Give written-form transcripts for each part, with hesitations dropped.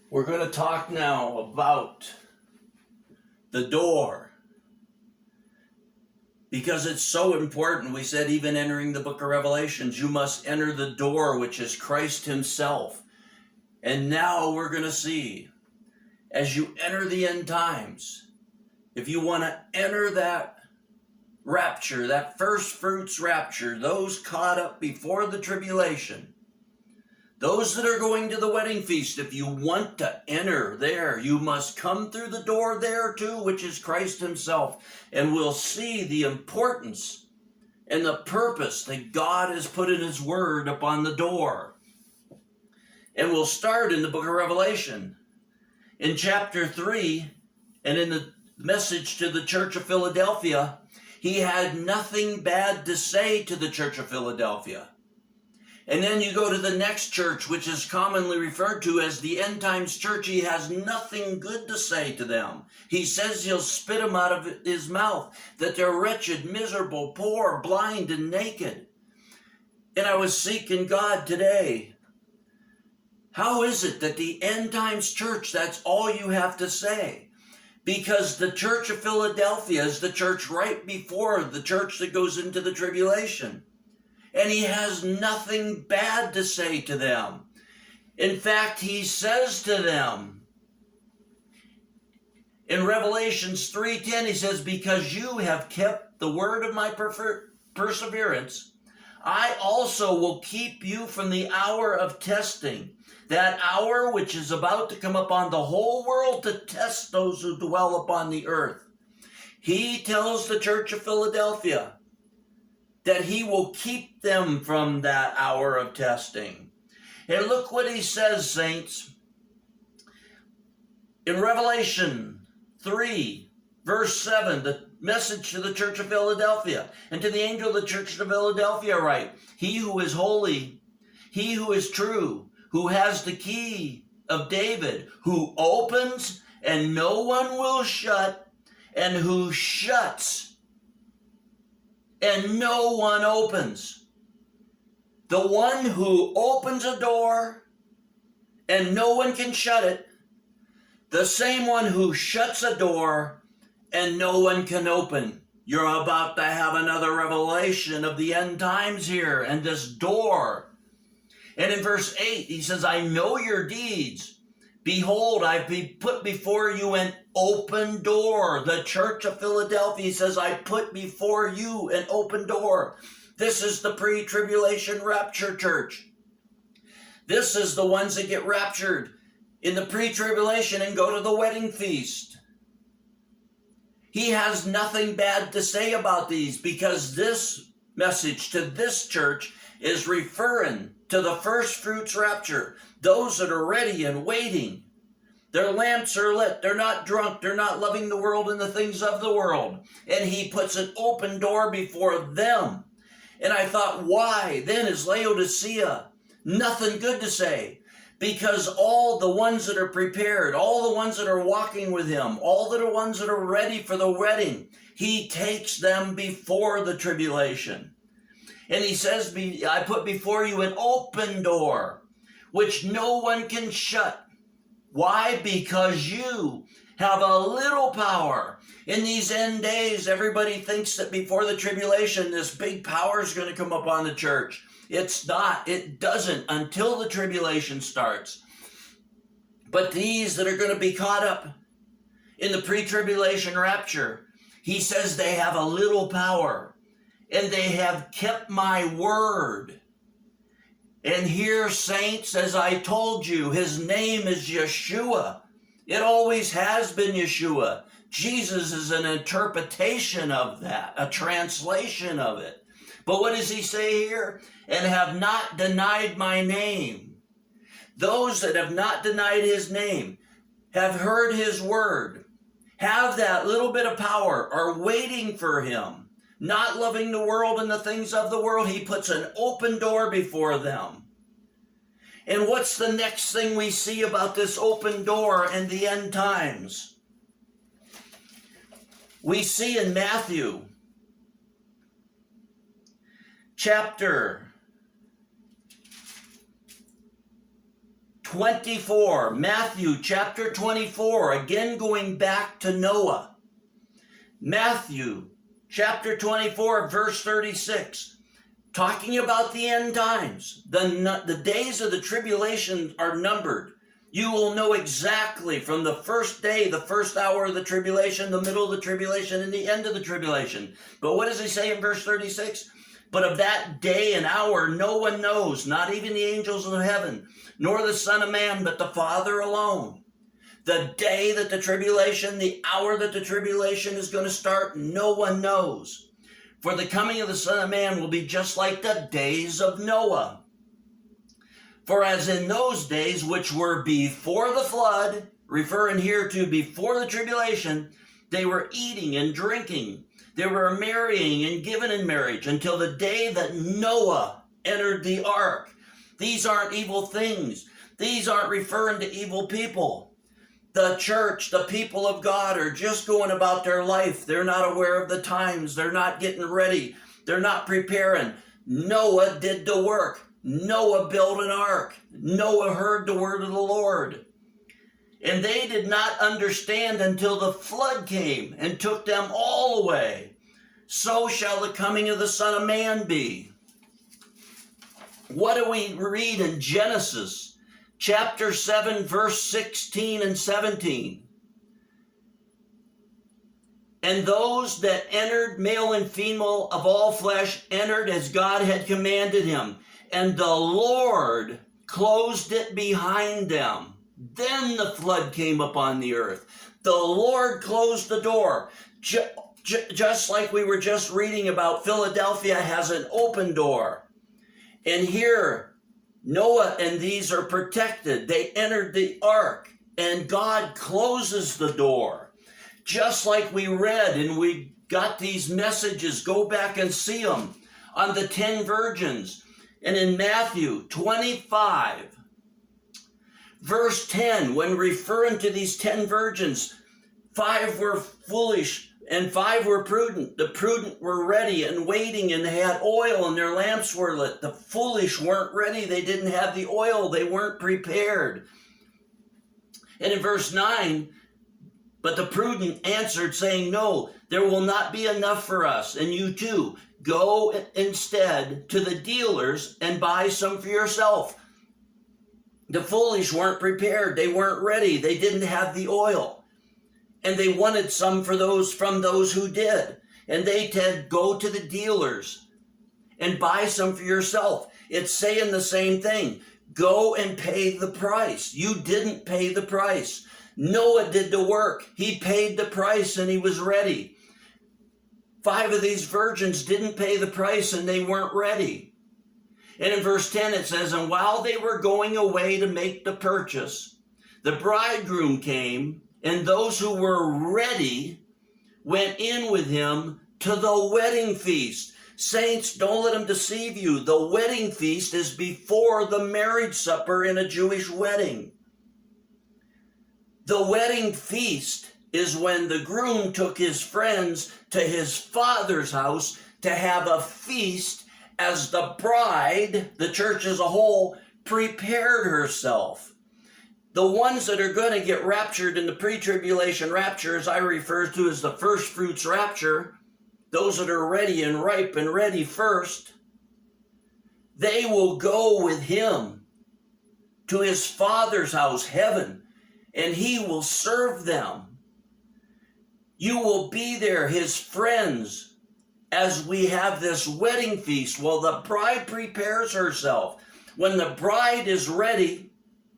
We're going to talk now about the door, because it's so important. We said even entering the book of Revelations, you must enter the door, which is Christ himself. And now we're going to see, as you enter the end times, if you want to enter that rapture, that first fruits rapture, those caught up before the tribulation, those that are going to the wedding feast, if you want to enter there, you must come through the door there too, which is Christ himself. And we'll see the importance and the purpose that God has put in his word upon the door. And we'll start in the book of Revelation, in chapter 3, and in the message to the church of Philadelphia, he had nothing bad to say to the church of Philadelphia. And then you go to the next church, which is commonly referred to as the end times church. He has nothing good to say to them. He says he'll spit them out of his mouth, that they're wretched, miserable, poor, blind, and naked. And I was seeking God today. How is it that the end times church, that's all you have to say? Because the church of Philadelphia is the church right before the church that goes into the tribulation. And he has nothing bad to say to them. In fact, he says to them, in Revelations 3:10, he says, because you have kept the word of my perseverance, I also will keep you from the hour of testing, that hour which is about to come upon the whole world to test those who dwell upon the earth. He tells the church of Philadelphia that he will keep them from that hour of testing. And look what he says, saints. In Revelation 3, verse 7, the message to the church of Philadelphia, and to the angel of the church of Philadelphia write, he who is holy, he who is true, who has the key of David, who opens and no one will shut, and who shuts and no one opens. The one who opens a door and no one can shut it. The same one who shuts a door and no one can open. You're about to have another revelation of the end times here and this door. And in verse 8, he says, I know your deeds. Behold, I've put before you an open door. The church of Philadelphia says, I put before you an open door. This is the pre-tribulation rapture church. This is the ones that get raptured in the pre-tribulation and go to the wedding feast. He has nothing bad to say about these, because this message to this church is referring to the first fruits rapture. Those that are ready and waiting. Their lamps are lit. They're not drunk. They're not loving the world and the things of the world. And he puts an open door before them. And I thought, why then is Laodicea nothing good to say? Because all the ones that are prepared, all the ones that are walking with him, all the ones that are ready for the wedding, he takes them before the tribulation. And he says, I put before you an open door, which no one can shut. Why? Because you have a little power. In these end days, everybody thinks that before the tribulation, this big power is going to come upon the church. It's not. It doesn't until the tribulation starts. But these that are going to be caught up in the pre-tribulation rapture, he says they have a little power. And they have kept my word. And here, saints, as I told you, his name is Yeshua. It always has been Yeshua. Jesus is an interpretation of that, a translation of it. But what does he say here? And have not denied my name. Those that have not denied his name, have heard his word, have that little bit of power, are waiting for him. Not loving the world and the things of the world, he puts an open door before them. And what's the next thing we see about this open door and the end times? We see in Matthew chapter 24, Matthew chapter 24, again going back to Noah. Matthew chapter 24, verse 36, talking about the end times. The days of the tribulation are numbered. You will know exactly from the first day, the first hour of the tribulation, the middle of the tribulation, and the end of the tribulation. But what does he say in verse 36? But of that day and hour no one knows, not even the angels of heaven, nor the Son of Man, but the Father alone. The day that the tribulation, the hour that the tribulation is going to start, no one knows. For the coming of the Son of Man will be just like the days of Noah. For as in those days which were before the flood, referring here to before the tribulation, they were eating and drinking. They were marrying and given in marriage until the day that Noah entered the ark. These aren't evil things. These aren't referring to evil people. The church, the people of God are just going about their life. They're not aware of the times. They're not getting ready. They're not preparing. Noah did the work. Noah built an ark. Noah heard the word of the Lord. And they did not understand until the flood came and took them all away. So shall the coming of the Son of Man be. What do we read in Genesis chapter 7, verse 16 and 17? And those that entered, male and female of all flesh, entered as God had commanded him. And the Lord closed it behind them. Then the flood came upon the earth. The Lord closed the door. Just like we were just reading about, Philadelphia has an open door. And here, Noah and these are protected. They entered the ark, and God closes the door. Just like we read, and we got these messages, go back and see them, on the 10 virgins. And in Matthew 25, verse 10, when referring to these 10 virgins, 5 were foolish and 5 were prudent. The prudent were ready and waiting, and they had oil and their lamps were lit. The foolish weren't ready. They didn't have the oil. They weren't prepared. And in verse 9, but the prudent answered, saying, no, there will not be enough for us, and you too. Go instead to the dealers and buy some for yourself. The foolish weren't prepared. They weren't ready. They didn't have the oil. And they wanted some from those who did. And they said, go to the dealers and buy some for yourself. It's saying the same thing. Go and pay the price. You didn't pay the price. Noah did the work. He paid the price and he was ready. 5 of these virgins didn't pay the price and they weren't ready. And in verse 10 it says, and while they were going away to make the purchase, the bridegroom came, and those who were ready went in with him to the wedding feast. Saints, don't let them deceive you. The wedding feast is before the marriage supper in a Jewish wedding. The wedding feast is when the groom took his friends to his father's house to have a feast as the bride, the church as a whole, prepared herself. The ones that are going to get raptured in the pre-tribulation rapture, as I refer to as the first fruits rapture, those that are ready and ripe and ready first, they will go with him to his father's house, heaven, and he will serve them. You will be there, his friends, as we have this wedding feast while the bride prepares herself. When the bride is ready,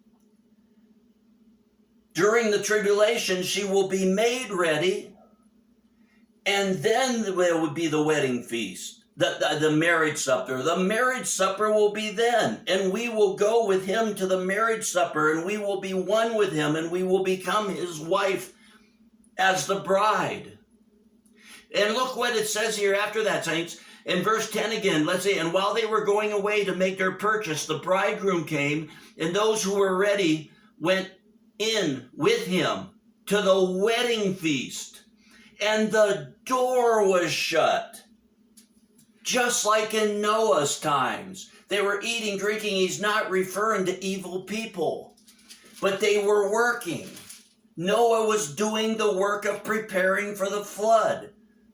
during the tribulation, she will be made ready, and then there would be the wedding feast, the marriage supper. The marriage supper will be then, and we will go with him to the marriage supper, and we will be one with him, and we will become his wife as the bride. And look what it says here after that, saints. In verse 10 again, let's say, and while they were going away to make their purchase, the bridegroom came, and those who were ready went in with him to the wedding feast, and the door was shut. Just like in Noah's times. They were eating, drinking. He's not referring to evil people. but they were working. Noah was doing the work of preparing for the flood.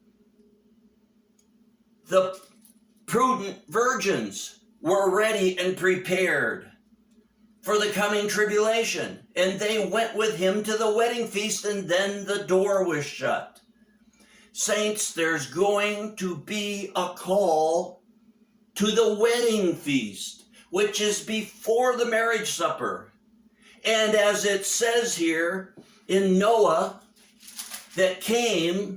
The prudent virgins were ready and prepared for the coming tribulation, and they went with him to the wedding feast, and then the door was shut. Saints, there's going to be a call to the wedding feast, which is before the marriage supper. And as it says here in Noah, that came,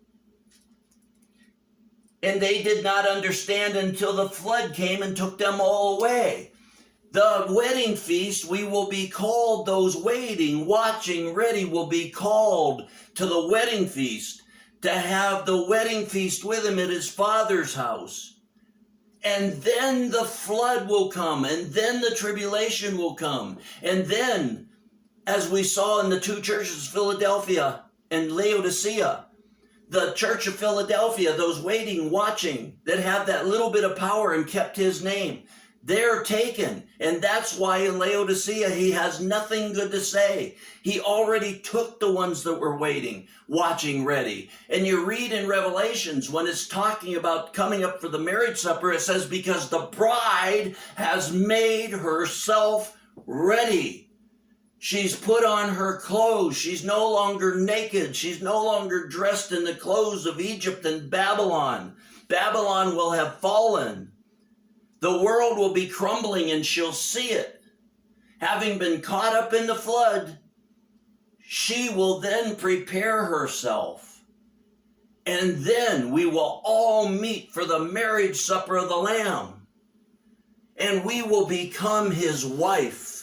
and they did not understand until the flood came and took them all away. The wedding feast, we will be called, those waiting, watching, ready, will be called to the wedding feast, to have the wedding feast with him at his Father's house. And then the flood will come, and then the tribulation will come. And then, as we saw in the two churches, Philadelphia and Laodicea, the church of Philadelphia, those waiting, watching, that have that little bit of power and kept his name, they're taken. And that's why in Laodicea, he has nothing good to say. He already took the ones that were waiting, watching, ready. And you read in Revelations, when it's talking about coming up for the marriage supper, it says, because the bride has made herself ready. She's put on her clothes. She's no longer naked. She's no longer dressed in the clothes of Egypt and Babylon. Babylon will have fallen. The world will be crumbling, and she'll see it. Having been caught up in the flood, she will then prepare herself. And then we will all meet for the marriage supper of the Lamb. And we will become his wife.